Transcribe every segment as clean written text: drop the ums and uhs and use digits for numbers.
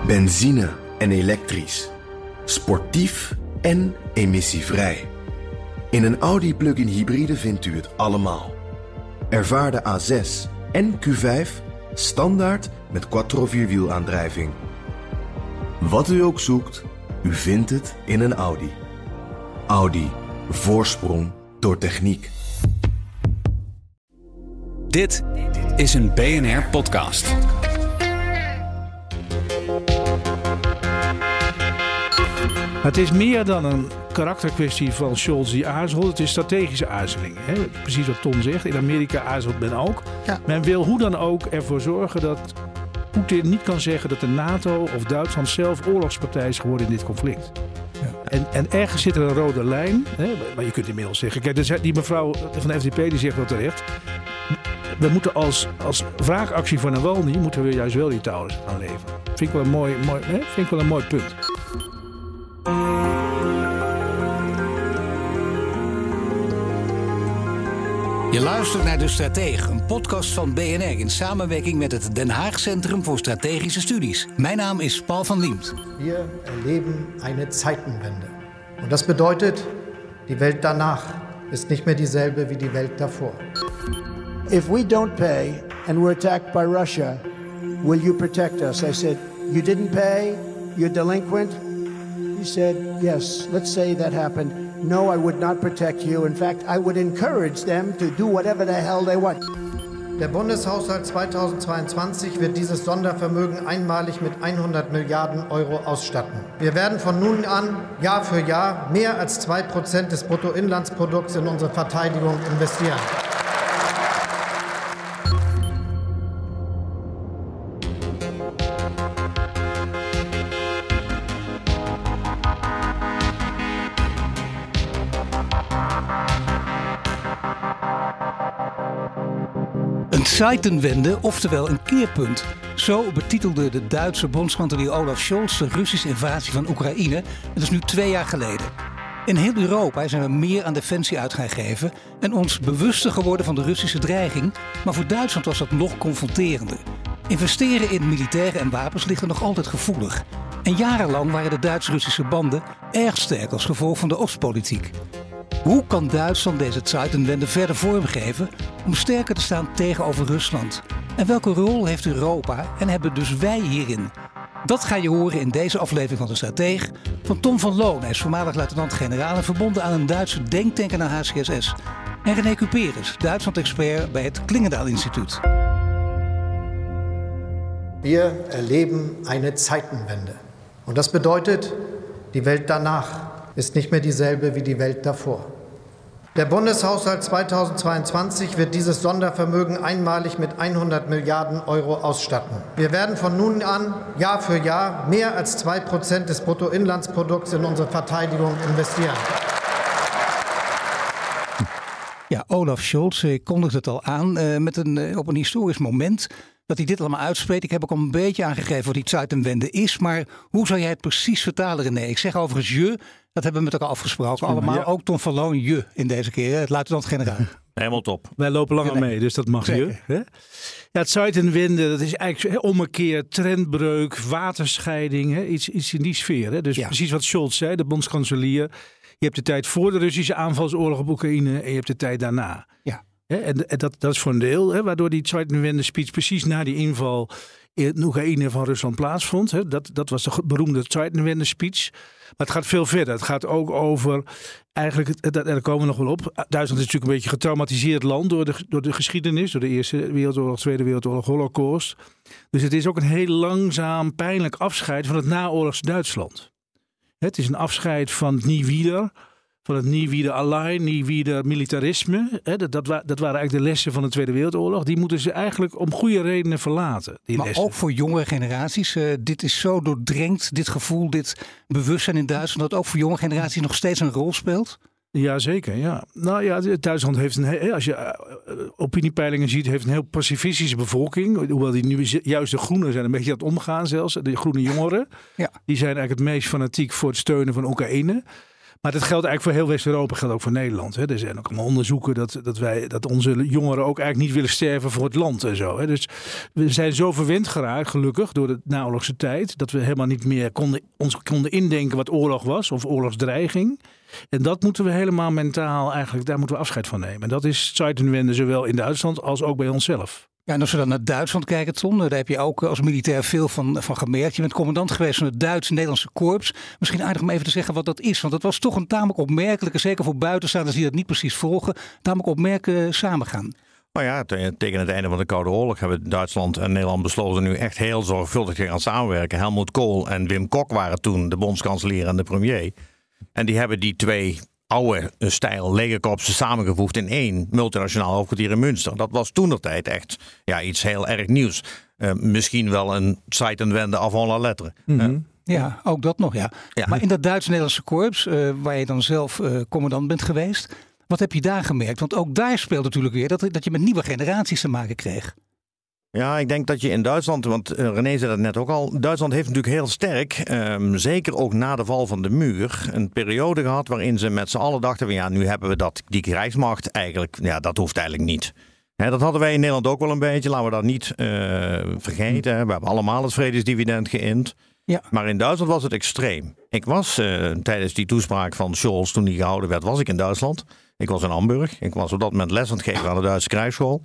Benzine en elektrisch. Sportief en emissievrij. In een Audi plug-in hybride vindt u het allemaal. Ervaar de A6 en Q5 standaard met quattro vierwielaandrijving. Wat u ook zoekt, u vindt het in een Audi. Audi. Voorsprong door techniek. Dit is een BNR-podcast. Het is meer dan een karakterkwestie van Scholz die aarzelt. Het is strategische aarzeling. Hè? Precies wat Ton zegt. In Amerika aarzelt men ook. Ja. Men wil hoe dan ook ervoor zorgen dat Poetin niet kan zeggen dat de NATO of Duitsland zelf oorlogspartij is geworden in dit conflict. Ja. En ergens zit er een rode lijn. Hè? Maar je kunt inmiddels zeggen. Kijk, die mevrouw van de FDP die zegt wel terecht. We moeten als wraakactie voor Nawalny moeten we juist wel die touwen gaan leveren. Vind ik wel een mooi punt. Je luistert naar De Stratege, een podcast van BNR in samenwerking met het Den Haag Centrum voor Strategische Studies. Mijn naam is Paul van Liemt. Wir erleben eine Zeitenwende. Und das bedeutet, die Welt danach ist nicht mehr dieselbe wie die Welt davor. If we don't pay and we're attacked by Russia, will you protect us? I said, you didn't pay, you're delinquent. He said, yes, let's say that happened. No, I would not protect you. In fact, I would encourage them to do whatever the hell they want. Der Bundeshaushalt 2022 wird dieses Sondervermögen einmalig mit 100 Milliarden Euro ausstatten. Wir werden von nun an Jahr für Jahr mehr als 2% des Bruttoinlandsprodukts in unsere Verteidigung investieren. Een Zeitenwende, oftewel een keerpunt. Zo betitelde de Duitse bondskanselier Olaf Scholz de Russische invasie van Oekraïne. Dat is nu 2 jaar geleden. In heel Europa zijn we meer aan defensie uit gaan geven en ons bewuster geworden van de Russische dreiging. Maar voor Duitsland was dat nog confronterender. Investeren in militairen en wapens ligt er nog altijd gevoelig. En jarenlang waren de Duits-Russische banden erg sterk als gevolg van de Oostpolitiek. Hoe kan Duitsland deze Zeitenwende verder vormgeven om sterker te staan tegenover Rusland? En welke rol heeft Europa en hebben dus wij hierin? Dat ga je horen in deze aflevering van De Stratege van Tom van Loon. Hij is voormalig luitenant-generaal en verbonden aan een Duitse denktank en aan HCSS. En René Cuperus, Duitsland-expert bij het Klingendaal Instituut. Wir erleben eine Zeitenwende. Und das bedeutet, die Welt danach ist nicht mehr dieselbe wie die Welt davor. Der Bundeshaushalt 2022 wird dieses Sondervermögen einmalig mit 100 Milliarden Euro ausstatten. Wir werden von nun an Jahr für Jahr mehr als 2% des Bruttoinlandsprodukts in unsere Verteidigung investieren. Ja, Olaf Scholz kondigt het al aan op een historisch moment dat hij dit allemaal uitspreekt. Ik heb ook al een beetje aangegeven wat die Zeitenwende is. Maar hoe zou jij het precies vertalen, René? Ik zeg overigens je, dat hebben we met elkaar afgesproken. Allemaal, ja. Ook Tom van Loon je in deze keer, het luitenant-generaal. Helemaal top. Wij lopen langer mee, dus dat mag je. Hè? Ja, het Zeitenwende, dat is eigenlijk ommekeer, trendbreuk, waterscheiding. Hè? Iets in die sfeer. Hè? Dus ja. Precies wat Scholz zei, de bondskanselier. Je hebt de tijd voor de Russische aanvalsoorlog op Oekraïne en je hebt de tijd daarna. Ja. En dat is voor een deel, waardoor die Zeitenwende speech precies na die inval in Oekraïne van Rusland plaatsvond. Dat was de beroemde Zeitenwende speech. Maar het gaat veel verder. Het gaat ook over, eigenlijk, daar komen we nog wel op. Duitsland is natuurlijk een beetje een getraumatiseerd land door de geschiedenis. Door de Eerste Wereldoorlog, Tweede Wereldoorlog, Holocaust. Dus het is ook een heel langzaam, pijnlijk afscheid van het naoorlogse Duitsland. Het is een afscheid van het Nie wieder. Van het Nie wieder allein, Nie wieder militarisme. Dat waren eigenlijk de lessen van de Tweede Wereldoorlog. Die moeten ze eigenlijk om goede redenen verlaten. Maar lessen. Ook voor jongere generaties. Dit is zo doordrenkt, dit gevoel, dit bewustzijn in Duitsland. Dat ook voor jonge generaties nog steeds een rol speelt? Jazeker, ja. Nou ja, Duitsland heeft als je opiniepeilingen ziet, heeft een heel pacifistische bevolking. Hoewel die nu juist de groenen zijn een beetje aan het omgaan zelfs. De groene jongeren. Ja. Die zijn eigenlijk het meest fanatiek voor het steunen van Oekraïne. Maar dat geldt eigenlijk voor heel West-Europa, geldt ook voor Nederland. Hè. Er zijn ook allemaal onderzoeken dat onze jongeren ook eigenlijk niet willen sterven voor het land en zo. Hè. Dus we zijn zo verwend geraakt, gelukkig, door de naoorlogse tijd, dat we helemaal niet meer konden indenken wat oorlog was of oorlogsdreiging. En dat moeten we helemaal mentaal eigenlijk, daar moeten we afscheid van nemen. En dat is Zeitenwende zowel in Duitsland als ook bij onszelf. Ja, en als we dan naar Duitsland kijken, Ton, daar heb je ook als militair veel van gemerkt. Je bent commandant geweest van het Duits-Nederlandse korps. Misschien aardig om even te zeggen wat dat is. Want dat was toch een tamelijk opmerkelijke, zeker voor buitenstaanders die dat niet precies volgen, tamelijk opmerkelijk samengaan. Nou ja, tegen het einde van de Koude Oorlog hebben Duitsland en Nederland besloten nu echt heel zorgvuldig te gaan samenwerken. Helmut Kohl en Wim Kok waren toen de bondskanselier en de premier. En die hebben die twee oude stijl legerkorpsen samengevoegd in één multinationaal hoofdkwartier in Münster. Dat was toentertijd echt iets heel erg nieuws. Misschien wel een Zeitenwende avant la lettre. Mm-hmm. Ja, ook dat nog, ja. Maar in dat Duits-Nederlandse korps, waar je dan zelf commandant bent geweest, wat heb je daar gemerkt? Want ook daar speelt natuurlijk weer dat je met nieuwe generaties te maken kreeg. Ja, ik denk dat je in Duitsland, want René zei dat net ook al, Duitsland heeft natuurlijk heel sterk, zeker ook na de val van de muur, een periode gehad waarin ze met z'n allen dachten van ja, nu hebben we die krijgsmacht eigenlijk, ja, dat hoeft eigenlijk niet. Dat hadden wij in Nederland ook wel een beetje, laten we dat niet vergeten. We hebben allemaal het vredesdividend geïnd. Ja. Maar in Duitsland was het extreem. Ik was tijdens die toespraak van Scholz, toen die gehouden werd, was ik in Duitsland. Ik was in Hamburg. Ik was op dat moment les aan het geven aan de Duitse krijgsschool.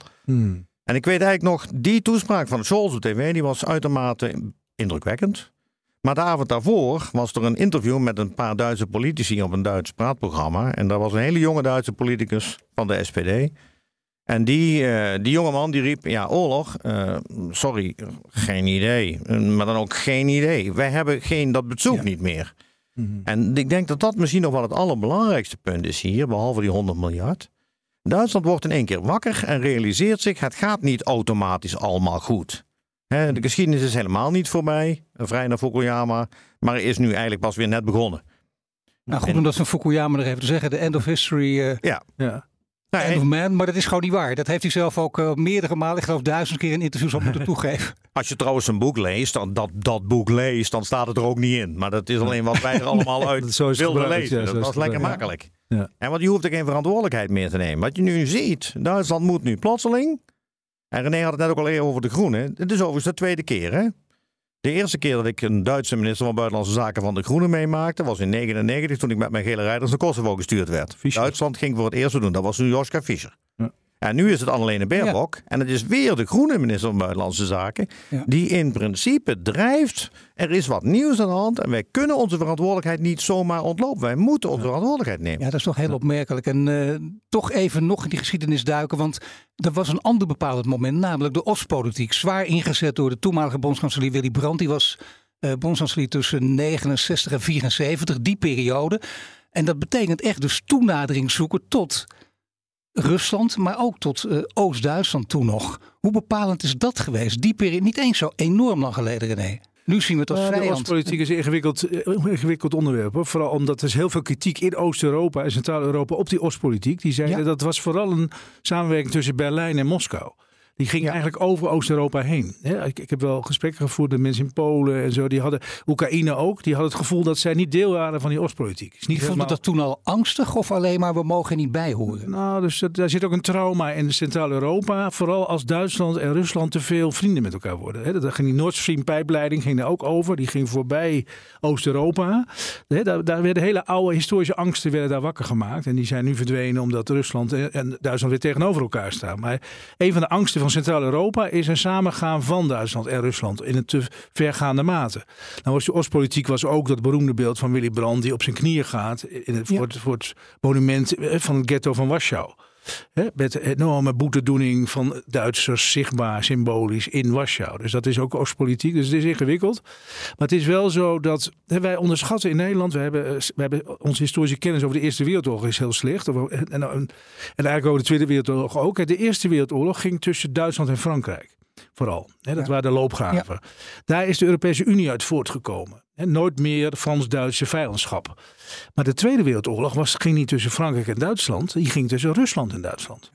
En ik weet eigenlijk nog, die toespraak van Scholz op tv, die was uitermate indrukwekkend. Maar de avond daarvoor was er een interview met een paar Duitse politici op een Duits praatprogramma. En daar was een hele jonge Duitse politicus van de SPD. En die jongeman die riep, ja, oorlog, sorry, geen idee. Maar dan ook geen idee. Wij hebben dat bezoek niet meer. Mm-hmm. En ik denk dat dat misschien nog wel het allerbelangrijkste punt is hier, behalve die 100 miljard. Duitsland wordt in één keer wakker en realiseert zich, het gaat niet automatisch allemaal goed. De geschiedenis is helemaal niet voorbij, vrij naar Fukuyama, maar is nu eigenlijk pas weer net begonnen. Nou goed, om dat van Fukuyama nog even te zeggen, de end of history... Ja. End of man, maar dat is gewoon niet waar. Dat heeft hij zelf ook meerdere malen, ik geloof 1000 keer in interviews al moeten toegeven. Als je trouwens een boek leest, dat boek leest, dan staat het er ook niet in. Maar dat is alleen wat wij er allemaal uit wilden lezen. Ja, dat was lekker makkelijk. Ja. En want je hoeft er geen verantwoordelijkheid meer te nemen. Wat je nu ziet, Duitsland moet nu plotseling, en René had het net ook al eerder over de Groenen. Het is overigens de tweede keer, hè? De eerste keer dat ik een Duitse minister van Buitenlandse Zaken van de Groenen meemaakte, was in 1999 toen ik met mijn gele rijders naar Kosovo gestuurd werd. Fischer. Duitsland ging voor het eerst doen. Dat was nu Joschka Fischer. Ja. En nu is het Annalena Baerbock. Ja. En het is weer de groene minister van Buitenlandse Zaken. Ja. Die in principe drijft. Er is wat nieuws aan de hand. En wij kunnen onze verantwoordelijkheid niet zomaar ontlopen. Wij moeten onze verantwoordelijkheid nemen. Ja, dat is toch heel opmerkelijk. En toch even nog in die geschiedenis duiken. Want er was een ander bepalend moment. Namelijk de Oostpolitiek. Zwaar ingezet door de toenmalige bondskanselier Willy Brandt. Die was bondskanselier tussen 69 en 74. Die periode. En dat betekent echt dus toenadering zoeken tot Rusland, maar ook tot Oost-Duitsland toen nog. Hoe bepalend is dat geweest? Die periode, niet eens zo enorm lang geleden, René. Nu zien we het als vijand. De Oostpolitiek is een ingewikkeld onderwerp. Hoor. Vooral omdat er is heel veel kritiek in Oost-Europa en Centraal-Europa op die Oostpolitiek. Die zeiden dat was vooral een samenwerking tussen Berlijn en Moskou. Die ging eigenlijk over Oost-Europa heen. Ik heb wel gesprekken gevoerd met mensen in Polen en zo. Die hadden Oekraïne ook. Die hadden het gevoel dat zij niet deel waren van die Oostpolitiek. Die vonden dat toen al angstig of alleen maar we mogen er niet bij horen? Nou, dus daar zit ook een trauma in Centraal-Europa. Vooral als Duitsland en Rusland te veel vrienden met elkaar worden. Dat ging die Nord Stream pijpleiding ging daar ook over. Die ging voorbij Oost-Europa. Daar werden hele oude historische angsten werden daar wakker gemaakt. En die zijn nu verdwenen omdat Rusland en Duitsland weer tegenover elkaar staan. Maar een van de angsten van Centraal-Europa is een samengaan van Duitsland en Rusland in een te vergaande mate. Nou, de Oostpolitiek was ook dat beroemde beeld van Willy Brandt die op zijn knieën gaat voor het monument van het ghetto van Warschau. Met enorme boetedoening van Duitsers zichtbaar, symbolisch in Warschau. Dus dat is ook Oostpolitiek, dus het is ingewikkeld. Maar het is wel zo dat wij onderschatten in Nederland, we hebben onze historische kennis over de Eerste Wereldoorlog is heel slecht. En eigenlijk over de Tweede Wereldoorlog ook. De Eerste Wereldoorlog ging tussen Duitsland en Frankrijk. Vooral. Dat waren de loopgraven. Ja. Daar is de Europese Unie uit voortgekomen. Nooit meer Frans-Duitse vijandschap. Maar de Tweede Wereldoorlog ging niet tussen Frankrijk en Duitsland. Die ging tussen Rusland en Duitsland.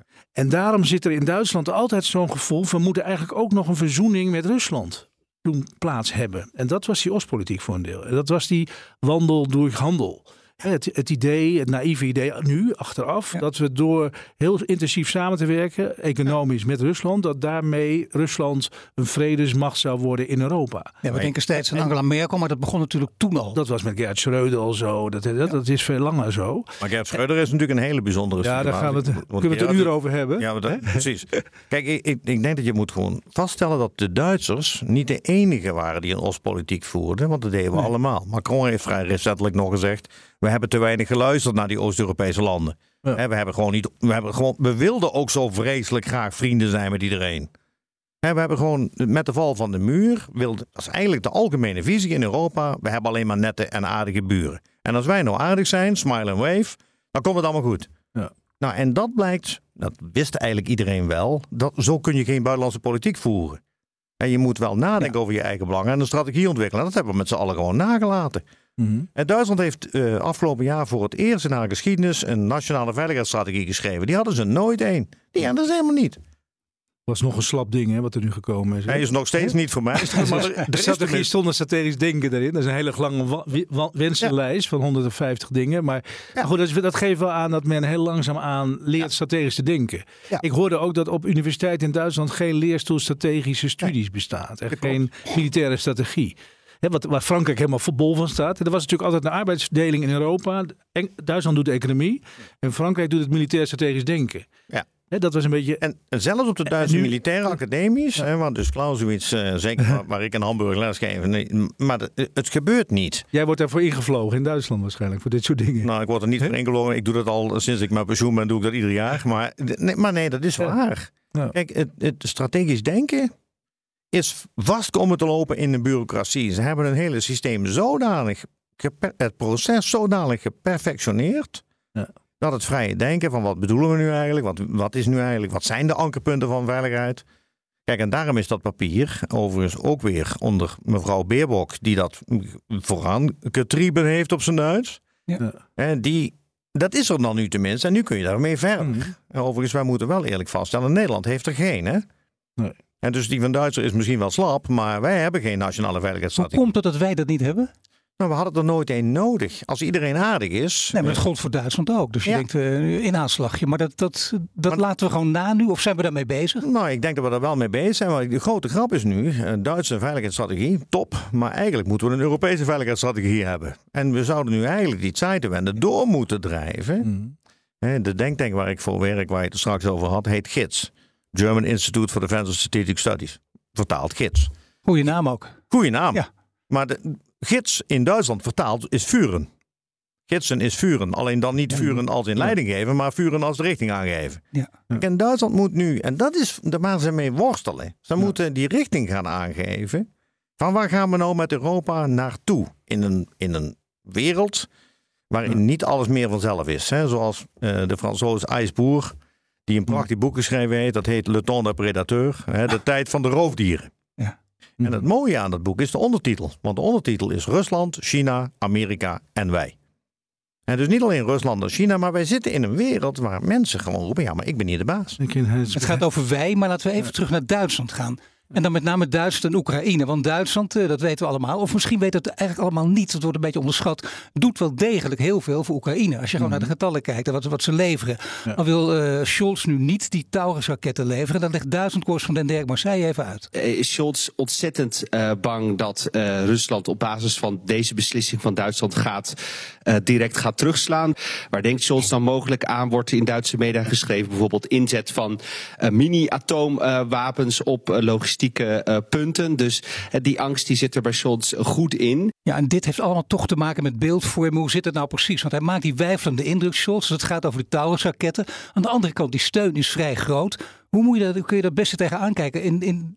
En daarom zit er in Duitsland altijd zo'n gevoel van we moeten eigenlijk ook nog een verzoening met Rusland doen plaats hebben. En dat was die Oostpolitiek voor een deel. En dat was die wandel door handel. Het idee, het naïeve idee nu, achteraf, dat we door heel intensief samen te werken, economisch met Rusland, dat daarmee Rusland een vredesmacht zou worden in Europa. Ja, we denken steeds aan Angela Merkel, maar dat begon natuurlijk toen al. Dat was met Gerhard Schröder al zo. Dat is veel langer zo. Maar Gerhard Schröder is natuurlijk een hele bijzondere situatie. Ja, daar kunnen we het een uur over hebben. Ja, precies. Kijk, ik denk dat je moet gewoon vaststellen dat de Duitsers niet de enige waren die een Oostpolitiek voerden, want dat deden we allemaal. Macron heeft vrij recentelijk nog gezegd, we hebben te weinig geluisterd naar die Oost-Europese landen. Ja. We wilden ook zo vreselijk graag vrienden zijn met iedereen. We hebben gewoon met de val van de muur, dat is eigenlijk de algemene visie in Europa, we hebben alleen maar nette en aardige buren. En als wij nou aardig zijn, smile and wave, dan komt het allemaal goed. Ja. Nou, en dat blijkt, dat wist eigenlijk iedereen wel, zo kun je geen buitenlandse politiek voeren. En je moet wel nadenken over je eigen belangen en een strategie ontwikkelen. En dat hebben we met z'n allen gewoon nagelaten. Mm-hmm. En Duitsland heeft afgelopen jaar voor het eerst in haar geschiedenis een nationale veiligheidsstrategie geschreven. Die hadden ze nooit één. Die hadden ze helemaal niet. Dat was nog een slap ding, hè, wat er nu gekomen is. Hij is nog steeds niet voor mij. De strategie stond een strategisch denken erin. Dat is een hele lange wensenlijst van 150 dingen. Maar goed, dat geeft wel aan dat men heel langzaamaan leert strategisch te denken. Ja. Ik hoorde ook dat op universiteiten in Duitsland geen leerstoel strategische studies bestaat. Er geen militaire strategie. Waar Frankrijk helemaal bol van staat. Er was natuurlijk altijd een arbeidsdeling in Europa. Duitsland doet de economie. En Frankrijk doet het militair strategisch denken. Ja. Dat was een beetje... En zelfs op de Duitse militaire academies, want dus Clausewitz, zeker waar ik in Hamburg les geef, maar het gebeurt niet. Jij wordt daarvoor ingevlogen in Duitsland waarschijnlijk, voor dit soort dingen. Nou, ik word er niet voor ingevlogen. Ik doe dat al sinds ik mijn pensioen ben, doe ik dat ieder jaar. Maar nee, dat is waar. Ja. Kijk, het strategisch denken is vast komen te lopen in de bureaucratie. Ze hebben een hele systeem het proces zodanig geperfectioneerd, dat het vrije denken van wat bedoelen we nu eigenlijk, wat is nu eigenlijk, wat zijn de ankerpunten van veiligheid. Kijk, en daarom is dat papier overigens ook weer onder mevrouw Baerbock, die dat vooraan getrieben heeft op zijn Duits. Ja. En dat is er dan nu tenminste en nu kun je daarmee verder. Mm-hmm. Overigens, wij moeten wel eerlijk vaststellen, Nederland heeft er geen, hè? Nee. En dus die van Duitser is misschien wel slap, maar wij hebben geen nationale veiligheidsstrategie. Hoe komt het dat wij dat niet hebben? Nou, we hadden er nooit één nodig. Als iedereen aardig is... Nee, maar dat geldt voor Duitsland ook. Dus je denkt in aanslagje. Maar dat laten we gewoon na nu? Of zijn we daarmee bezig? Nou, ik denk dat we er wel mee bezig zijn. Maar de grote grap is nu, Duitse veiligheidsstrategie, top. Maar eigenlijk moeten we een Europese veiligheidsstrategie hebben. En we zouden nu eigenlijk die Zeitenwende door moeten drijven. Mm. De denktank waar ik voor werk, waar je het er straks over had, heet GIDS. German Institute for Defense and Strategic Studies. Vertaald GIDS. Goeie naam ook. Goeie naam. Ja. Maar de gids in Duitsland vertaald is vuren. Gidsen is vuren. Alleen dan niet vuren als in leiding geven, maar vuren als de richting aangeven. Ja. En Duitsland moet nu, en dat is waar ze mee worstelen. Ze moeten die richting gaan aangeven. Van waar gaan we nou met Europa naartoe? In een wereld waarin niet alles meer vanzelf is. Hè? Zoals de Fransoos IJsboer, die een prachtig boek geschreven heeft. Dat heet Le Temps des Prédateurs. De tijd van de roofdieren. Ja. En het mooie aan dat boek is de ondertitel. Want de ondertitel is Rusland, China, Amerika en wij. En dus niet alleen Rusland en China, maar wij zitten in een wereld waar mensen gewoon roepen, ja, maar ik ben hier de baas. Het gaat over wij, maar laten we even terug naar Duitsland gaan. En dan met name Duitsland en Oekraïne. Want Duitsland, dat weten we allemaal. Of misschien weten we het eigenlijk allemaal niet. Dat wordt een beetje onderschat. Doet wel degelijk heel veel voor Oekraïne. Als je gewoon naar de getallen kijkt en wat ze leveren. Ja. Dan wil Scholz nu niet die Taurus-raketten leveren. Dan legt Duitsland-correspondent Dirk Marseille even uit. Is Scholz ontzettend bang dat Rusland op basis van deze beslissing van Duitsland direct gaat terugslaan? Waar denkt Scholz dan mogelijk aan? Wordt in Duitse media geschreven bijvoorbeeld inzet van mini-atoomwapens op logistieke punten. Dus die angst die zit er bij Scholz goed in. Ja, en dit heeft allemaal toch te maken met beeldvorming. Hoe zit het nou precies? Want hij maakt die weifelende indruk, Scholz. Dus het gaat over de Taurus-raketten. Aan de andere kant, die steun is vrij groot. Hoe kun je dat beste tegenaan kijken?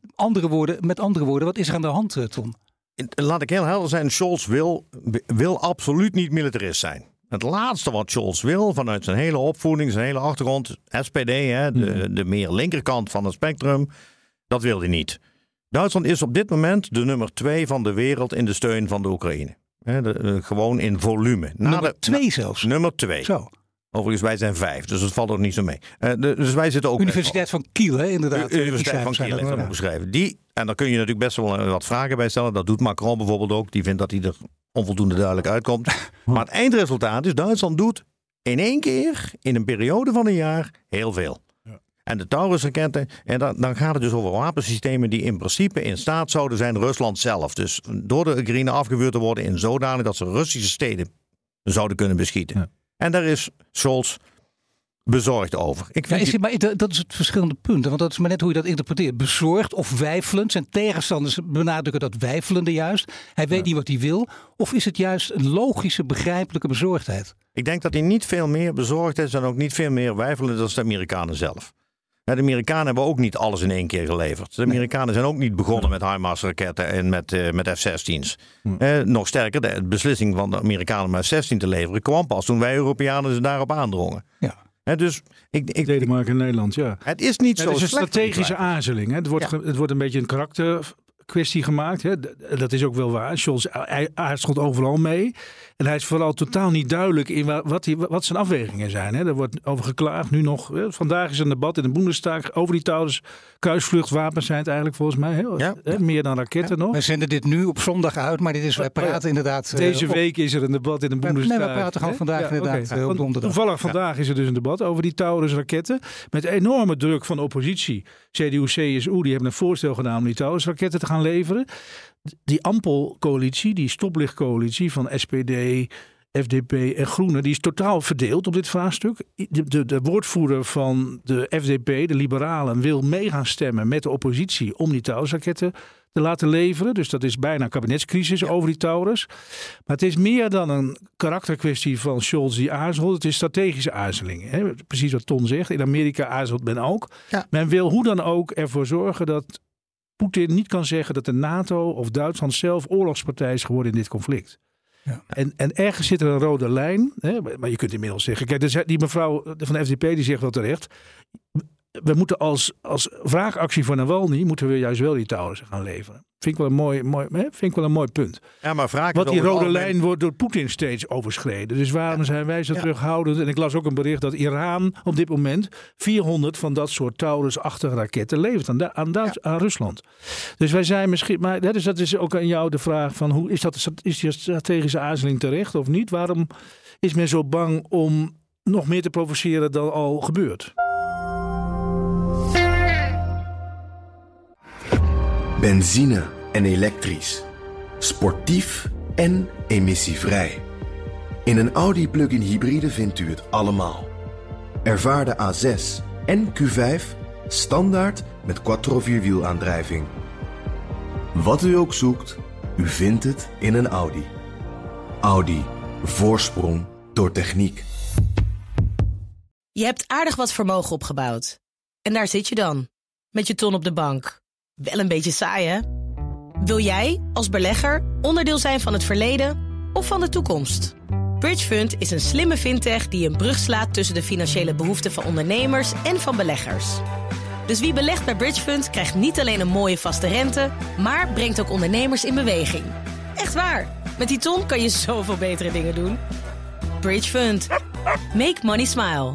Met andere woorden, wat is er aan de hand, Ton? Laat ik heel helder zijn. Scholz wil absoluut niet militarist zijn. Het laatste wat Scholz wil, vanuit zijn hele opvoeding, zijn hele achtergrond, SPD, de meer linkerkant van het spectrum, dat wil hij niet. Duitsland is op dit moment de nummer 2 van de wereld in de steun van de Oekraïne. Gewoon in volume. Nummer 2 zelfs? Nummer 2. Zo. Overigens, wij zijn 5, dus dat valt ook niet zo mee. Dus wij zitten ook... Universiteit van Kiel, hè, inderdaad. Universiteit van Kiel heeft dat beschreven. En daar kun je natuurlijk best wel wat vragen bij stellen. Dat doet Macron bijvoorbeeld ook. Die vindt dat hij er onvoldoende duidelijk uitkomt. Maar het eindresultaat is, Duitsland doet in 1 keer, in een periode van een jaar, heel veel. Ja. En de Taurus-raketten, en dan gaat het dus over wapensystemen die in principe in staat zouden zijn Rusland zelf. Dus door de Oekraïne afgevuurd te worden in zodanig dat ze Russische steden zouden kunnen beschieten. Ja. En daar is Scholz bezorgd over. Maar dat is het verschillende punt. Want dat is maar net hoe je dat interpreteert. Bezorgd of weifelend. Zijn tegenstanders benadrukken dat weifelende juist. Hij weet niet wat hij wil. Of is het juist een logische, begrijpelijke bezorgdheid? Ik denk dat hij niet veel meer bezorgd is en ook niet veel meer weifelend dan de Amerikanen zelf. De Amerikanen hebben ook niet alles in 1 keer geleverd. De Amerikanen zijn ook niet begonnen met HIMARS-raketten en met F-16's. Nog sterker, de beslissing van de Amerikanen om F-16 te leveren kwam pas toen wij Europeanen ze daarop aandrongen. Ja. Dus Denemarken in Nederland, ja. Het is niet zo. Het is een strategische aarzeling. Hè. Het wordt een beetje een karakterkwestie gemaakt. Hè. Dat is ook wel waar. Scholz aarzelt overal mee. En hij is vooral totaal niet duidelijk in wat zijn afwegingen zijn. Hè. Er wordt over geklaagd. Nu nog. Vandaag is een debat in de Bundestag over die Taurus. Kruisvluchtwapens zijn het eigenlijk volgens mij. Meer dan raketten nog. We zenden dit nu op zondag uit, maar wij praten inderdaad. Deze week is er een debat in de Bundestag. Nee, we praten gewoon vandaag inderdaad op donderdag. Toevallig vandaag is er dus een debat over die Taurus-raketten. Met enorme druk van de oppositie. CDU, CSU, die hebben een voorstel gedaan om die Taurus-raketten te gaan leveren. Die Ampel-coalitie, die stoplichtcoalitie van SPD, FDP en Groenen, die is totaal verdeeld op dit vraagstuk. De woordvoerder van de FDP, de liberalen, wil mee gaan stemmen met de oppositie om die Taurus-raketten te laten leveren. Dus dat is bijna een kabinetscrisis over die Taurus. Maar het is meer dan een karakterkwestie van Scholz die aarzelt. Het is strategische aarzeling. Hè? Precies wat Ton zegt. In Amerika aarzelt men ook. Ja. Men wil hoe dan ook ervoor zorgen dat Poetin niet kan zeggen dat de NATO of Duitsland zelf oorlogspartij is geworden in dit conflict. Ja. En ergens zit er een rode lijn. Hè? Maar je kunt inmiddels zeggen, kijk, die mevrouw van de FDP die zegt wel terecht, we moeten als wraakactie voor Navalny moeten we juist wel die Taurus gaan leveren. Vind ik wel een mooi punt. Ja, maar want die rode lijn wordt door Poetin steeds overschreden. Dus waarom zijn wij zo terughoudend? En ik las ook een bericht dat Iran op dit moment 400 van dat soort Taurus-achtige raketten levert aan Rusland. Dus wij zijn misschien, maar dat is ook aan jou de vraag van hoe is die strategische aarzeling terecht of niet? Waarom is men zo bang om nog meer te provoceren dan al gebeurt? Benzine en elektrisch. Sportief en emissievrij. In een Audi plug-in hybride vindt u het allemaal. Ervaar de A6 en Q5 standaard met quattro-vierwielaandrijving. Wat u ook zoekt, u vindt het in een Audi. Audi. Voorsprong door techniek. Je hebt aardig wat vermogen opgebouwd. En daar zit je dan, met je ton op de bank. Wel een beetje saai, hè? Wil jij, als belegger, onderdeel zijn van het verleden of van de toekomst? Bridgefund is een slimme fintech die een brug slaat tussen de financiële behoeften van ondernemers en van beleggers. Dus wie belegt bij Bridgefund krijgt niet alleen een mooie vaste rente, maar brengt ook ondernemers in beweging. Echt waar! Met die ton kan je zoveel betere dingen doen. Bridgefund. Make money smile.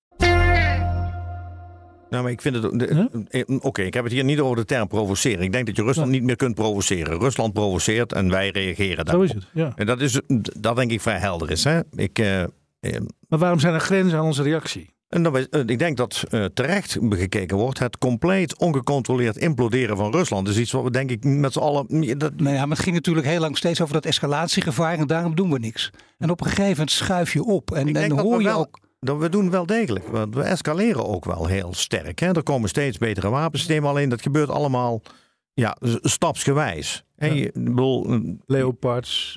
Nou, maar ik vind het... Oké, ik heb het hier niet over de term provoceren. Ik denk dat je Rusland niet meer kunt provoceren. Rusland provoceert en wij reageren daarop. Zo is het, ja. En dat denk ik vrij helder is. Hè? Maar waarom zijn er grenzen aan onze reactie? En ik denk dat terecht gekeken wordt. Het compleet ongecontroleerd imploderen van Rusland is iets wat we denk ik met z'n allen... Maar het ging natuurlijk heel lang steeds over dat escalatiegevaar en daarom doen we niks. En op een gegeven moment schuif je op en hoor je ook... We doen wel degelijk. We escaleren ook wel heel sterk. Hè? Er komen steeds betere wapensystemen. Alleen dat gebeurt allemaal stapsgewijs. Ja. Ik bedoel, Leopards,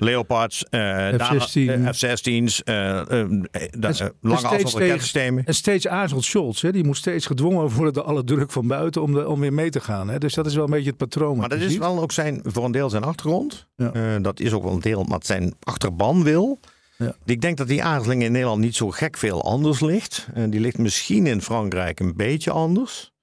F-16's, lange afstand raketsystemen. En steeds aarzelt Scholz. Hè? Die moet steeds gedwongen worden door alle druk van buiten om weer mee te gaan. Hè? Dus dat is wel een beetje het patroon. Maar dat is wel ook voor een deel zijn achtergrond. Ja. Dat is ook wel een deel wat zijn achterban wil. Ja. Ik denk dat die aarzeling in Nederland niet zo gek veel anders ligt. Die ligt misschien in Frankrijk een beetje anders.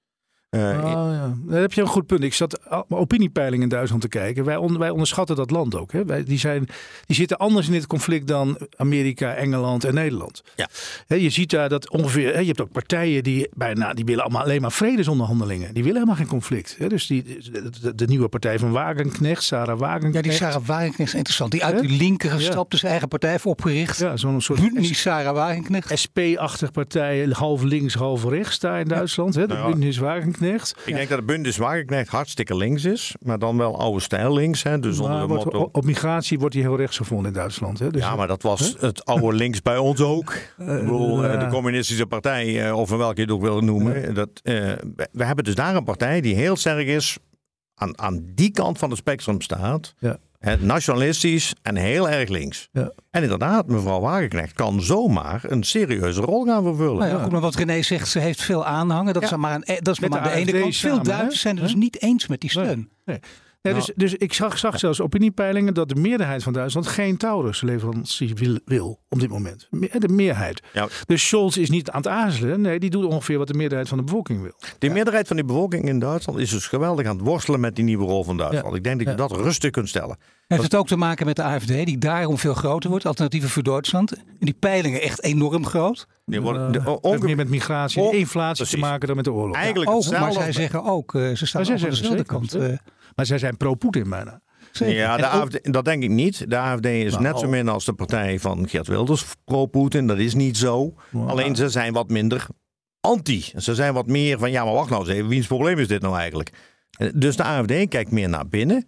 Daar heb je een goed punt. Ik zat opiniepeilingen in Duitsland te kijken. Wij onderschatten dat land ook. Hè. Die zitten anders in dit conflict dan Amerika, Engeland en Nederland. Ja. Je ziet daar dat ongeveer... Je hebt ook partijen die willen allemaal alleen maar vredesonderhandelingen. Die willen helemaal geen conflict. Dus de nieuwe partij van Wagenknecht, Sarah Wagenknecht. Ja, die Sarah Wagenknecht is interessant. Die uit die linker gestapt, dus eigen partij heeft opgericht. Ja, zo'n soort... Die Sarah Wagenknecht. SP-achtig partij, half links, half rechts daar in Duitsland. Hè. De Bündnis Wagenknecht. Ik denk dat de Bündnis Wagenknecht hartstikke links is, maar dan wel oude stijl links. Hè, dus onder de motto... Op migratie wordt hij heel rechts gevonden in Duitsland. Hè. Dus ja, maar dat was het oude links bij ons ook. De communistische partij, of welke je het ook wil noemen. We hebben dus daar een partij die heel sterk is, aan die kant van het spectrum staat. Ja. Nationalistisch en heel erg links. Ja. En inderdaad, mevrouw Wagenknecht kan zomaar een serieuze rol gaan vervullen. Nou ja, wat René zegt, ze heeft veel aanhangen. Dat is maar aan de ene kant. Veel Duitsers zijn het dus niet eens met die steun. Nee. Ja, dus ik zag zelfs opiniepeilingen dat de meerderheid van Duitsland geen Taurus-leverantie wil op dit moment. De meerderheid. Ja. Dus Scholz is niet aan het aarzelen. Nee, die doet ongeveer wat de meerderheid van de bevolking wil. De meerderheid van die bevolking in Duitsland is dus geweldig aan het worstelen met die nieuwe rol van Duitsland. Ja. Ik denk dat je dat rustig kunt stellen. Heeft het ook te maken met de AfD, die daarom veel groter wordt? Alternatieven voor Duitsland. En die peilingen echt enorm groot. Die worden heeft meer met migratie en inflatie te maken dan met de oorlog. Eigenlijk maar zij zeggen ook, ze staan aan dezelfde kant. Maar zij zijn pro-Poetin bijna. Zeker. Ja, de AfD, dat denk ik niet. De AfD is net zo min als de partij van Geert Wilders pro-Poetin. Dat is niet zo. Alleen ze zijn wat minder anti. Ze zijn wat meer van, ja, maar wacht nou eens even. Wiens probleem is dit nou eigenlijk? Dus de AfD kijkt meer naar binnen.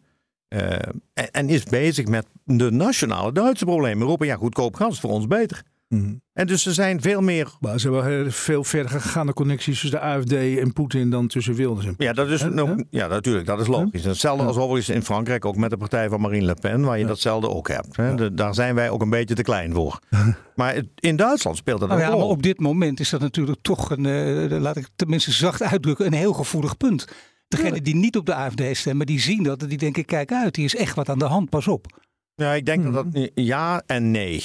En is bezig met de nationale Duitse problemen. Roepen, ja, goedkoop gas is voor ons beter. Mm-hmm. En dus er zijn veel meer... Maar ze hebben heel veel verder gegaande connecties tussen de AfD en Poetin dan tussen Wilders en Poetin. Ja, dat is ja, natuurlijk, dat is logisch. Hetzelfde als overigens in Frankrijk ook met de partij van Marine Le Pen, waar je datzelfde ook hebt. Hè. Daar zijn wij ook een beetje te klein voor. Maar in Duitsland speelt dat ook maar op dit moment is dat natuurlijk toch laat ik tenminste zacht uitdrukken, een heel gevoelig punt. Degenen die niet op de AfD stemmen, die zien dat en die denken, kijk uit, hier is echt wat aan de hand, pas op. Ja, ik denk dat ja en nee.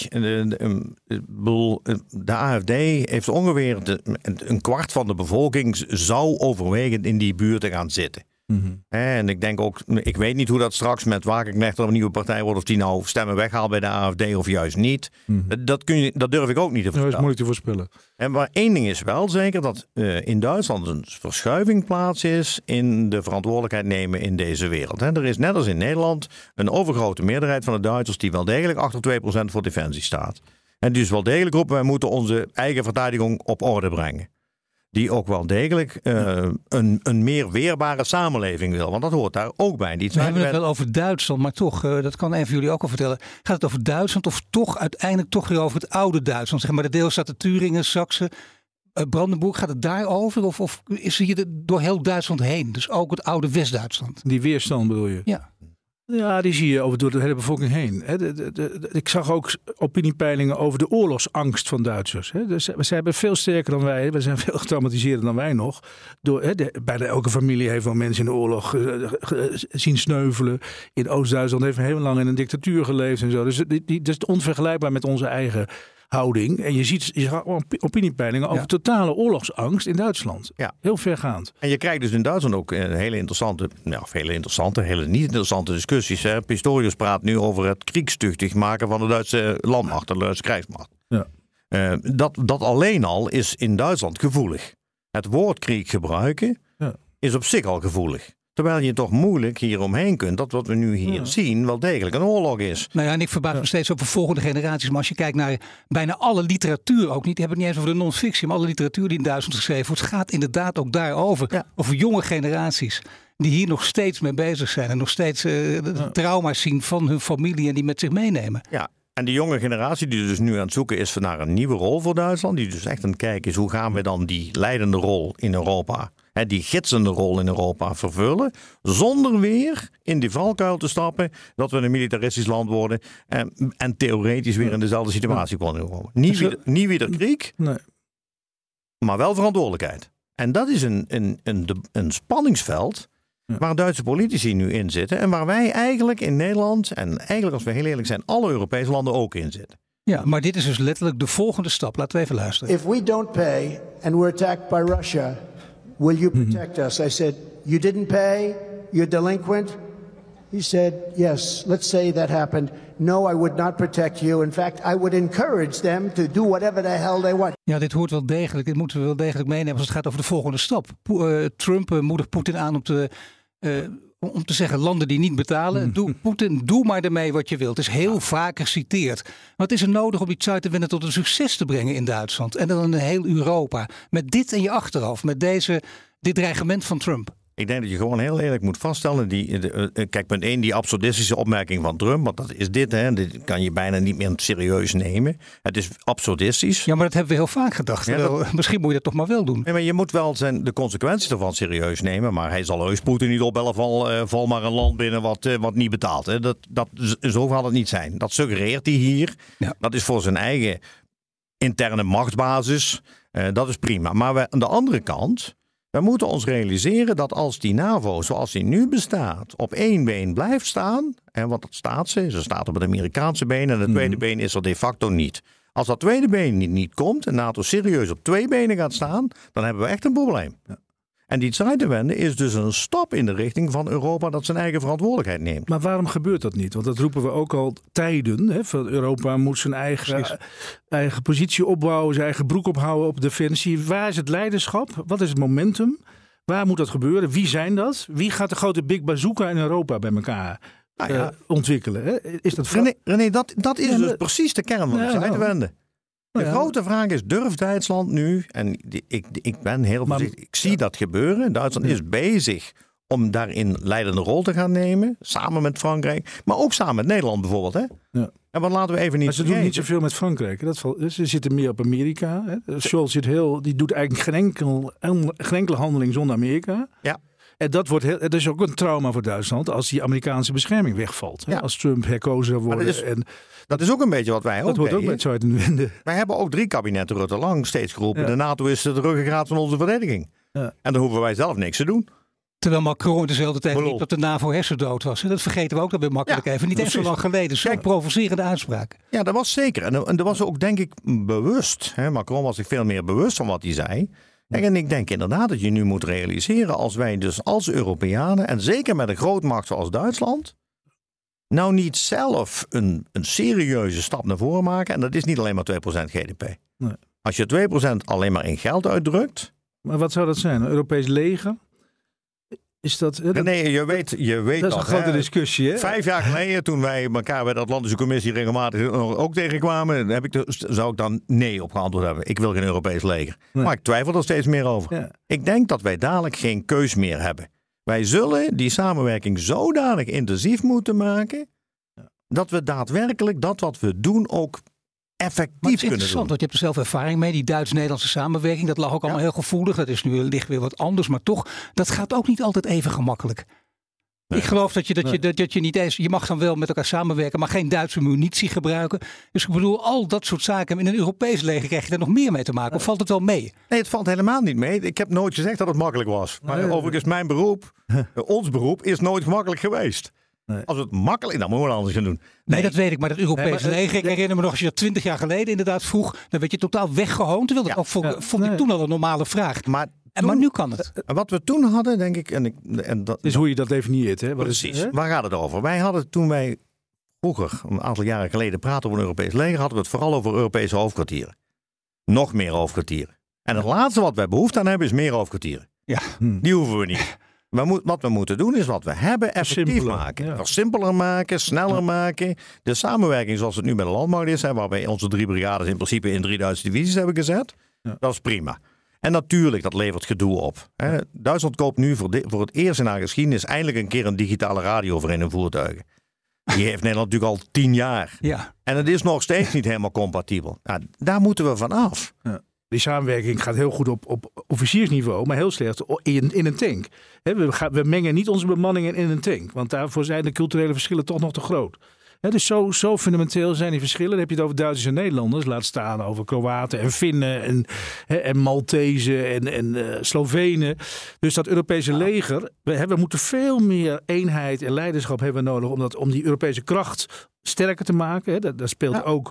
De AfD heeft ongeveer een kwart van de bevolking zou overwegend in die buurt te gaan zitten. Mm-hmm. En ik denk ook, ik weet niet hoe dat straks met Wagenknecht een nieuwe partij wordt, of die nou stemmen weghaalt bij de AfD of juist niet. Mm-hmm. Dat durf ik ook niet te vertellen. Dat is moeilijk te voorspellen. Maar één ding is wel zeker, dat in Duitsland een verschuiving plaats is in de verantwoordelijkheid nemen in deze wereld. Er is net als in Nederland een overgrote meerderheid van de Duitsers die wel degelijk achter 2% voor defensie staat. En dus wel degelijk roepen, wij moeten onze eigen verteidiging op orde brengen. Die ook wel degelijk een meer weerbare samenleving wil. Want dat hoort daar ook bij. We hebben het wel over Duitsland, maar toch, dat kan een van jullie ook al vertellen. Gaat het over Duitsland of toch uiteindelijk toch weer over het oude Duitsland? Zeg maar de deelstaten Thüringen, Saksen, Brandenburg. Gaat het daarover of is hier door heel Duitsland heen? Dus ook het oude West-Duitsland? Die weerstand bedoel je? Ja. Ja, die zie je door de hele bevolking heen. Ik zag ook opiniepeilingen over de oorlogsangst van Duitsers. Dus zij hebben veel sterker dan wij. We zijn veel getraumatiseerder dan wij nog. Bijna elke familie heeft wel mensen in de oorlog zien sneuvelen. In Oost-Duitsland heeft heel lang in een dictatuur geleefd en zo. Dus dat is onvergelijkbaar met onze eigen houding. En je ziet opiniepeilingen over totale oorlogsangst in Duitsland. Ja. Heel vergaand. En je krijgt dus in Duitsland ook hele niet interessante discussies. Hè. Pistorius praat nu over het kriegstuchtig maken van de Duitse landmacht, de Duitse krijgsmacht. Ja. Dat alleen al is in Duitsland gevoelig. Het woord krieg gebruiken is op zich al gevoelig. Terwijl je toch moeilijk hieromheen kunt dat wat we nu hier zien wel degelijk een oorlog is. Nou ja, en ik verbaas me steeds over volgende generaties. Maar als je kijkt naar bijna alle literatuur ook niet. Die hebben het niet eens over de non-fictie. Maar alle literatuur die in Duitsland geschreven wordt gaat inderdaad ook daarover. Ja. Over jonge generaties die hier nog steeds mee bezig zijn. En nog steeds trauma's zien van hun familie en die met zich meenemen. Ja. En de jonge generatie die dus nu aan het zoeken is naar een nieuwe rol voor Duitsland. Die dus echt aan het kijken is hoe gaan we dan die leidende rol in Europa, die gidsende rol in Europa vervullen. Zonder weer in die valkuil te stappen dat we een militaristisch land worden. En theoretisch weer in dezelfde situatie kunnen komen. Niet weer krieg, maar wel verantwoordelijkheid. En dat is een spanningsveld waar Duitse politici nu in zitten. En waar wij eigenlijk in Nederland, en eigenlijk als we heel eerlijk zijn, alle Europese landen ook in zitten. Ja, maar dit is dus letterlijk de volgende stap. Laten we even luisteren. If we don't pay and we're attacked by Russia, will you protect us? I said, you didn't pay, you're delinquent. He said, yes, let's say that happened. No, I would not protect you. In fact, I would encourage them to do whatever the hell they want. Ja, dit hoort wel degelijk. Dit moeten we wel degelijk meenemen als het gaat over de volgende stap. Trump moedigt Poetin aan om te zeggen landen die niet betalen. Poetin, doe maar ermee wat je wilt. Het is heel vaak geciteerd. Maar wat is er nodig om die Zeitenwende tot een succes te brengen in Duitsland? En dan in heel Europa. Met dit in je achterhoofd. Met dit dreigement van Trump. Ik denk dat je gewoon heel eerlijk moet vaststellen. Kijk, punt 1, die absurdistische opmerking van Trump. Want dat is dit, hè. Dit kan je bijna niet meer serieus nemen. Het is absurdistisch. Ja, maar dat hebben we heel vaak gedacht. Ja, misschien moet je dat toch maar wel doen. Nee, maar je moet wel de consequenties ervan serieus nemen. Maar hij zal heus Poetin niet opbellen. Val maar een land binnen wat niet betaalt. Hè. Zo gaat het niet zijn. Dat suggereert hij hier. Ja. Dat is voor zijn eigen interne machtsbasis. Dat is prima. Maar aan de andere kant... We moeten ons realiseren dat als die NAVO zoals die nu bestaat op één been blijft staan, en want dat staat ze staat op het Amerikaanse been en het tweede been is er de facto niet. Als dat tweede been niet komt en NATO serieus op 2 benen gaat staan, dan hebben we echt een probleem. Ja. En die Zeitenwende is dus een stap in de richting van Europa dat zijn eigen verantwoordelijkheid neemt. Maar waarom gebeurt dat niet? Want dat roepen we ook al tijden. Hè? Van Europa moet zijn eigen positie opbouwen, zijn eigen broek ophouden op defensie. Waar is het leiderschap? Wat is het momentum? Waar moet dat gebeuren? Wie zijn dat? Wie gaat de grote big bazooka in Europa bij elkaar ontwikkelen? Hè? Is dat René, dat is dus precies de kern van de Zeitenwende. De grote vraag is, durft Duitsland nu, en ik ben heel voorzichtig, ik zie dat gebeuren. Duitsland is bezig om daarin leidende rol te gaan nemen, samen met Frankrijk, maar ook samen met Nederland bijvoorbeeld. Hè? Ja. En wat laten we even niet vergeten. Ze doen niet zoveel met Frankrijk. Ze zitten meer op Amerika. Hè? Scholz die doet eigenlijk geen enkele handeling zonder Amerika. Ja. En dat is ook een trauma voor Duitsland als die Amerikaanse bescherming wegvalt. Ja. Als Trump herkozen zou worden. Dat is ook een beetje wat wij ook Dat wordt ook met Zeitenwende. Wij hebben ook 3 kabinetten Rutte lang steeds geroepen. Ja. De NATO is de ruggengraat van onze verdediging. Ja. En dan hoeven wij zelf niks te doen. Terwijl Macron dezelfde tijd riep dat de NAVO hersendood was. En dat vergeten we ook dat weer makkelijk even. Niet eens zo lang geleden. Zo'n provocerende uitspraak. Ja, dat was zeker. En dat was ook denk ik bewust. Hè? Macron was zich veel meer bewust van wat hij zei. En ik denk inderdaad dat je nu moet realiseren als wij dus als Europeanen en zeker met een grootmacht zoals Duitsland nou niet zelf een serieuze stap naar voren maken. En dat is niet alleen maar 2% GDP. Nee. Als je 2% alleen maar in geld uitdrukt. Maar wat zou dat zijn? Een Europees leger? Is dat... Nee, je weet dat is een grote discussie. Hè? 5 jaar geleden, toen wij elkaar bij de Atlantische Commissie regelmatig ook tegenkwamen, zou ik dan nee op geantwoord hebben. Ik wil geen Europees leger. Nee. Maar ik twijfel er steeds meer over. Ja. Ik denk dat wij dadelijk geen keus meer hebben. Wij zullen die samenwerking zodanig intensief moeten maken dat we daadwerkelijk dat wat we doen ook effectief kunnen doen. Interessant, want je hebt er zelf ervaring mee. Die Duits-Nederlandse samenwerking, dat lag ook allemaal heel gevoelig. Dat is nu ligt weer wat anders, maar toch, dat gaat ook niet altijd even gemakkelijk. Nee. Ik geloof dat je niet eens, je mag dan wel met elkaar samenwerken, maar geen Duitse munitie gebruiken. Dus ik bedoel, al dat soort zaken in een Europees leger krijg je daar nog meer mee te maken. Of valt het wel mee? Nee, het valt helemaal niet mee. Ik heb nooit gezegd dat het makkelijk was. Maar overigens, mijn beroep, ons beroep, is nooit gemakkelijk geweest. Nee. Als het makkelijk, dan moeten we het anders gaan doen. Nee, dat weet ik, maar dat Europees leger, ik herinner me nog als je dat 20 jaar geleden inderdaad vroeg, dan werd je totaal weggehoond. Terwijl dat vond ik toen al een normale vraag. Maar nu kan het. Wat we toen hadden, denk ik, dat is hoe je dat definieert. Hè? Precies, waar gaat het over? Wij hadden toen wij vroeger, een aantal jaren geleden, praten over een Europees leger, hadden we het vooral over Europese hoofdkwartieren. Nog meer hoofdkwartieren. En het laatste wat wij behoefte aan hebben is meer hoofdkwartieren. Ja. Die hoeven we niet. Wat we moeten doen is wat we hebben effectief maken. Ja. Simpeler maken, sneller maken. De samenwerking zoals het nu bij de landmacht is, waar wij onze 3 brigades in principe in 3000 divisies hebben gezet. Ja. Dat is prima. En natuurlijk, dat levert gedoe op. Ja. Duitsland koopt nu voor het eerst in haar geschiedenis eindelijk een keer een digitale radio voor in hun voertuigen. Die heeft Nederland natuurlijk al 10 jaar. Ja. En het is nog steeds niet helemaal compatibel. Nou, daar moeten we van af. Ja. Die samenwerking gaat heel goed op officiersniveau, maar heel slecht in een tank. We mengen niet onze bemanningen in een tank, want daarvoor zijn de culturele verschillen toch nog te groot. Dus zo fundamenteel zijn die verschillen. Dan heb je het over Duitsers en Nederlanders. Laat staan over Kroaten en Finnen en Maltezen en Slovenen. Dus dat Europese leger, we moeten veel meer eenheid en leiderschap hebben nodig om die Europese kracht sterker te maken. Daar speelt ook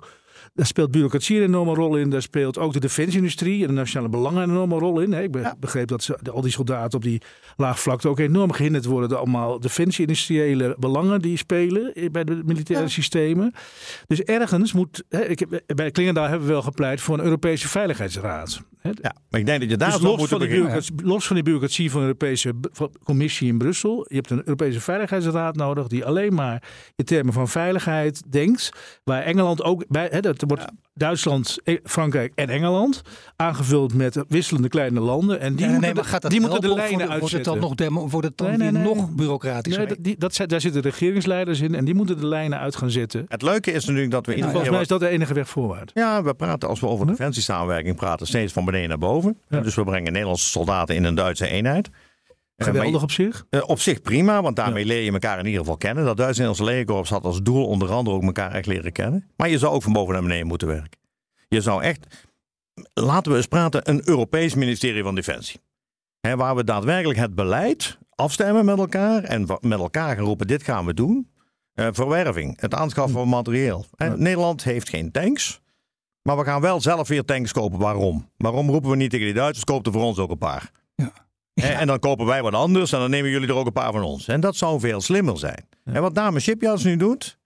Daar speelt bureaucratie een enorme rol in. Daar speelt ook de defensieindustrie en de nationale belangen een enorme rol in. Ik begreep dat al die soldaten op die laagvlakte ook enorm gehinderd worden door allemaal defensie-industriële belangen die spelen bij de militaire systemen. Dus ergens moet, bij Klingendaal hebben we wel gepleit voor een Europese Veiligheidsraad. Ja, maar ik denk dat je daar dus los van die bureaucratie van de Europese Commissie in Brussel. Je hebt een Europese Veiligheidsraad nodig die alleen maar in termen van veiligheid denkt. Waar Engeland ook bij, dat wordt Duitsland, Frankrijk en Engeland aangevuld met wisselende kleine landen. En die moeten de lijnen uitzetten. Wordt het dan nog bureaucratischer? Daar zitten regeringsleiders in en die moeten de lijnen uit gaan zetten. Het leuke is natuurlijk dat we... Volgens mij is dat de enige weg voorwaarts. Ja, we praten als we over defensiesamenwerking praten steeds van beneden naar boven. Ja. Dus we brengen Nederlandse soldaten in een Duitse eenheid. Geweldig op zich? Op zich prima, want daarmee leer je elkaar in ieder geval kennen. Dat Duits-Nederlandse legerkorps had als doel onder andere ook elkaar echt leren kennen. Maar je zou ook van boven naar beneden moeten werken. Je zou echt, laten we eens praten, een Europees ministerie van Defensie. Waar we daadwerkelijk het beleid afstemmen met elkaar en met elkaar gaan roepen, dit gaan we doen. Verwerving, het aanschaffen van materieel. Nederland heeft geen tanks, maar we gaan wel zelf weer tanks kopen. Waarom? Waarom roepen we niet tegen die Duitsers, koop er voor ons ook een paar? Ja. En dan kopen wij wat anders en dan nemen jullie er ook een paar van ons. En dat zou veel slimmer zijn. En wat Damen Shipyards nu doet,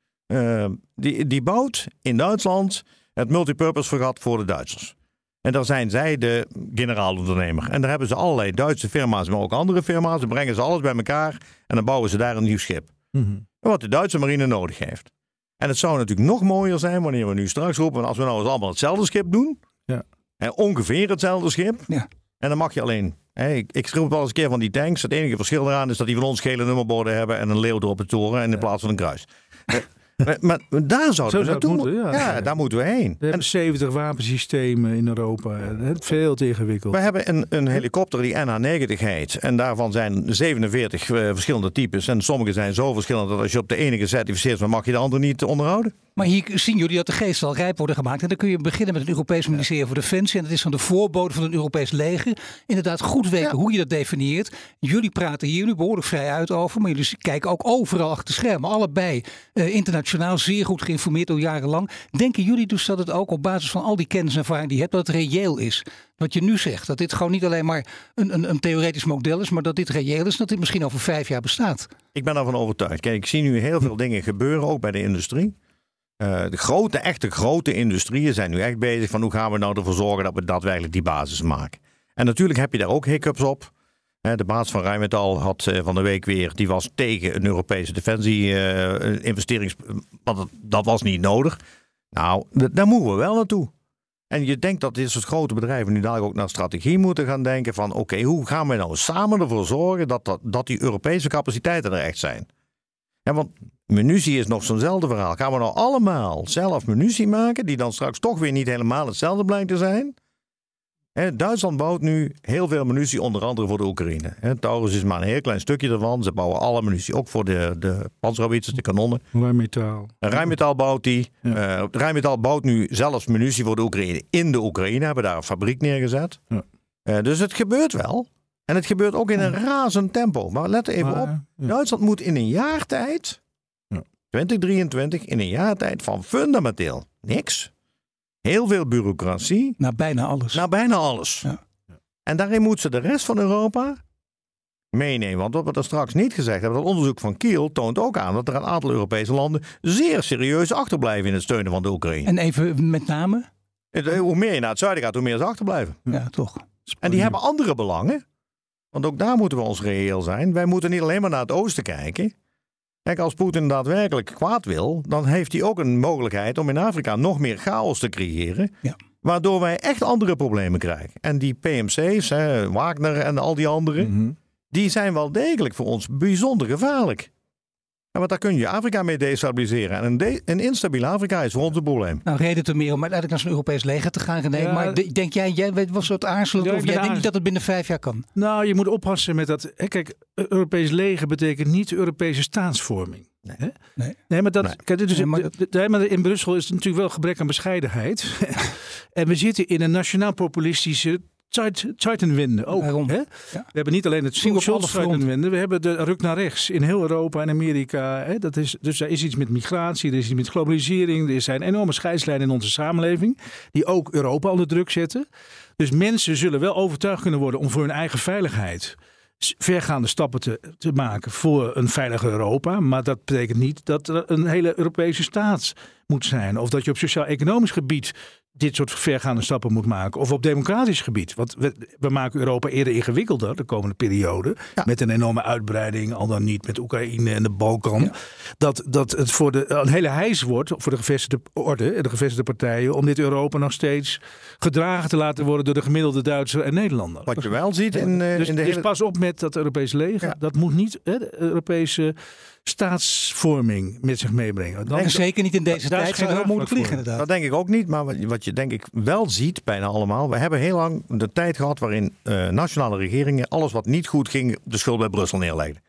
die bouwt in Duitsland het multipurpose fregat voor de Duitsers. En daar zijn zij de generaalondernemer. En daar hebben ze allerlei Duitse firma's, maar ook andere firma's. Dan brengen ze alles bij elkaar en dan bouwen ze daar een nieuw schip. Wat de Duitse marine nodig heeft. En het zou natuurlijk nog mooier zijn wanneer we nu straks roepen, als we nou eens allemaal hetzelfde schip doen. Ja. Ongeveer hetzelfde schip. Ja. En dan mag je alleen... Ik schreef wel eens een keer van die tanks. Het enige verschil eraan is dat die van ons gele nummerborden hebben en een leeuw erop de toren en in plaats van een kruis. Maar daar zouden we naartoe moeten. Ja, daar moeten we heen. We hebben 70 wapensystemen in Europa. Veel te ingewikkeld. We hebben een helikopter die NH-90 heet. En daarvan zijn 47 verschillende types. En sommige zijn zo verschillend dat als je op de ene gecertificeerd bent, mag je de andere niet onderhouden. Maar hier zien jullie dat de geesten al rijp worden gemaakt. En dan kun je beginnen met het Europees Ministerie voor Defensie. En dat is dan de voorbode van een Europees leger. Inderdaad goed weten hoe je dat definieert. Jullie praten hier nu behoorlijk vrij uit over. Maar jullie kijken ook overal achter schermen. Allebei internationaal zeer goed geïnformeerd al jarenlang. Denken jullie dus dat het ook op basis van al die kennis en ervaring die je hebt, dat het reëel is? Wat je nu zegt, dat dit gewoon niet alleen maar een theoretisch model is, maar dat dit reëel is, dat dit misschien over 5 jaar bestaat. Ik ben ervan overtuigd. Kijk, ik zie nu heel veel dingen gebeuren, ook bij de industrie. De echte grote industrieën zijn nu echt bezig van hoe gaan we nou ervoor zorgen dat we daadwerkelijk die basis maken. En natuurlijk heb je daar ook hiccups op. De baas van Rheinmetall had van de week weer, die was tegen een Europese defensie-investerings... want dat was niet nodig. Nou, daar moeten we wel naartoe. En je denkt dat dit soort grote bedrijven nu dadelijk ook naar strategie moeten gaan denken van oké, hoe gaan we nou samen ervoor zorgen dat die Europese capaciteiten er echt zijn? Ja, want munitie is nog zo'nzelfde verhaal. Gaan we nou allemaal zelf munitie maken die dan straks toch weer niet helemaal hetzelfde blijkt te zijn? Duitsland bouwt nu heel veel munitie, onder andere voor de Oekraïne. Taurus is maar een heel klein stukje ervan. Ze bouwen alle munitie, ook voor de panzerhaubitzers, de kanonnen. Rheinmetall bouwt die. Ja. Rheinmetall bouwt nu zelfs munitie voor de Oekraïne. In de Oekraïne hebben daar een fabriek neergezet. Ja. Dus het gebeurt wel. En het gebeurt ook in een razend tempo. Maar let even op. Duitsland moet in een jaar tijd, 2023, in een jaar tijd van fundamenteel niks. Heel veel bureaucratie. Naar bijna alles. Ja. En daarin moet ze de rest van Europa meenemen. Want wat we er straks niet gezegd hebben, dat onderzoek van Kiel toont ook aan dat er een aantal Europese landen zeer serieus achterblijven in het steunen van de Oekraïne. En even met name? Hoe meer je naar het zuiden gaat, hoe meer ze achterblijven. Ja, toch. En die hebben andere belangen. Want ook daar moeten we ons reëel zijn. Wij moeten niet alleen maar naar het oosten kijken. Kijk, als Poetin daadwerkelijk kwaad wil, dan heeft hij ook een mogelijkheid om in Afrika nog meer chaos te creëren. Ja. Waardoor wij echt andere problemen krijgen. En die PMC's, Wagner en al die anderen, die zijn wel degelijk voor ons bijzonder gevaarlijk. Want daar kun je Afrika mee destabiliseren. En een instabiel Afrika is voor ons een probleem. Nou, reden te meer om uiteindelijk naar zo'n Europees leger te gaan. René. Ja, maar denk jij was het aarzelend of jij denkt niet dat het binnen 5 jaar kan? Nou, je moet oppassen met dat. Kijk, Europees leger betekent niet Europese staatsvorming. Nee, maar dat. Nee. Kijk, dus, maar in Brussel is het natuurlijk wel gebrek aan bescheidenheid. En we zitten in een nationaal populistische Zeitenwende ook. Hè? Ja. We hebben niet alleen het Scholz-Zeitenwende, we hebben de ruk naar rechts in heel Europa en Amerika. Hè? Dus er is iets met migratie, er is iets met globalisering. Er zijn enorme scheidslijnen in onze samenleving die ook Europa onder druk zetten. Dus mensen zullen wel overtuigd kunnen worden om voor hun eigen veiligheid vergaande stappen te maken voor een veiliger Europa. Maar dat betekent niet dat er een hele Europese staat moet zijn. Of dat je op sociaal-economisch gebied dit soort vergaande stappen moet maken. Of op democratisch gebied. Want we maken Europa eerder ingewikkelder de komende periode. Ja. Met een enorme uitbreiding, al dan niet met Oekraïne en de Balkan. Ja. Dat het voor een hele heis wordt voor de gevestigde orde en de gevestigde partijen om dit Europa nog steeds gedragen te laten worden door de gemiddelde Duitser en Nederlander. Wat je wel ziet in dus, in de hele... pas op met dat Europese leger. Ja. Dat moet niet de Europese staatsvorming met zich meebrengen. En zeker niet in deze tijd zou heel moeilijk vliegen inderdaad. Dat denk ik ook niet, maar wat je denk ik wel ziet bijna allemaal. We hebben heel lang de tijd gehad waarin nationale regeringen alles wat niet goed ging de schuld bij Brussel neerlegden.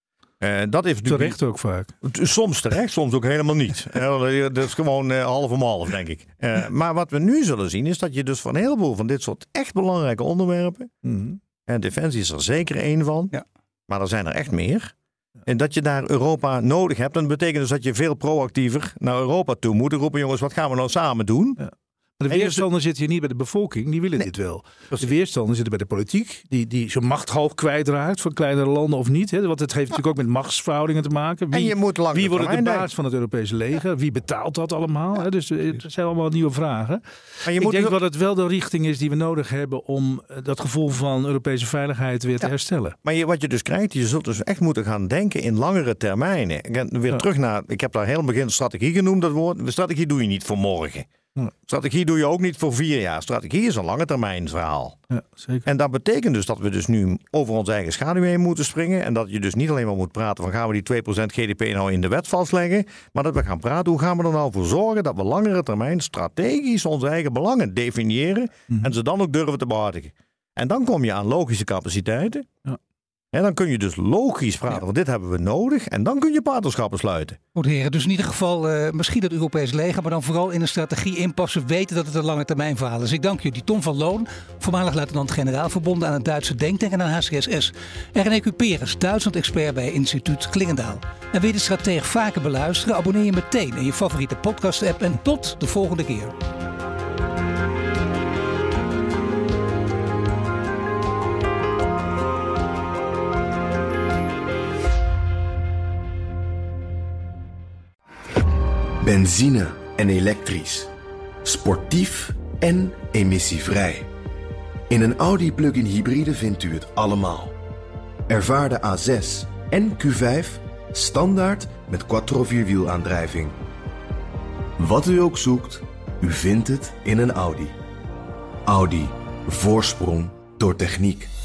Dat is terecht ook vaak. Soms terecht, soms ook helemaal niet. Dat is gewoon half om half, denk ik. Maar wat we nu zullen zien is dat je dus van een heleboel van dit soort echt belangrijke onderwerpen, en defensie is er zeker één van, maar er zijn er echt meer. En dat je daar Europa nodig hebt. En dat betekent dus dat je veel proactiever naar Europa toe moet. Roepen, jongens, wat gaan we nou samen doen? Ja. Maar de weerstanders zitten hier niet bij de bevolking. Die willen dit wel. De weerstanders zitten bij de politiek. Die zijn macht half kwijtraakt van kleinere landen of niet. Hè? Want het heeft natuurlijk ook met machtsverhoudingen te maken. Wie wordt de baas van het Europese leger? Ja. Wie betaalt dat allemaal? Ja. Dus er zijn allemaal nieuwe vragen. Maar ik denk dat het wel de richting is die we nodig hebben om dat gevoel van Europese veiligheid weer te herstellen. Maar wat je dus krijgt, je zult dus echt moeten gaan denken in langere termijnen. Weer terug naar, ik heb daar heel begin strategie genoemd, dat woord. Strategie doe je niet voor morgen. Strategie doe je ook niet voor 4 jaar. Strategie is een lange termijn verhaal. Ja, zeker. En dat betekent dus dat we dus nu over onze eigen schaduw heen moeten springen. En dat je dus niet alleen maar moet praten van gaan we die 2% GDP nou in de wet vastleggen. Maar dat we gaan praten hoe gaan we er nou voor zorgen dat we langere termijn strategisch onze eigen belangen definiëren. En ze dan ook durven te behartigen. En dan kom je aan logische capaciteiten. Ja. En dan kun je dus logisch praten, want dit hebben we nodig. En dan kun je partnerschappen sluiten. Goed heren, dus in ieder geval misschien het Europees leger, maar dan vooral in een strategie inpassen, weten dat het een lange termijn verhaal is. Ik dank jullie. Tom van Loon, voormalig luitenant-generaal, verbonden aan het Duitse Denktank en aan HCSS. En René Cuperus, Duitsland-expert bij instituut Klingendaal. En wil je de Strateeg vaker beluisteren? Abonneer je meteen in je favoriete podcast-app en tot de volgende keer. Benzine en elektrisch. Sportief en emissievrij. In een Audi plug-in hybride vindt u het allemaal. Ervaar de A6 en Q5 standaard met quattro-vierwielaandrijving. Wat u ook zoekt, u vindt het in een Audi. Audi. Voorsprong door techniek.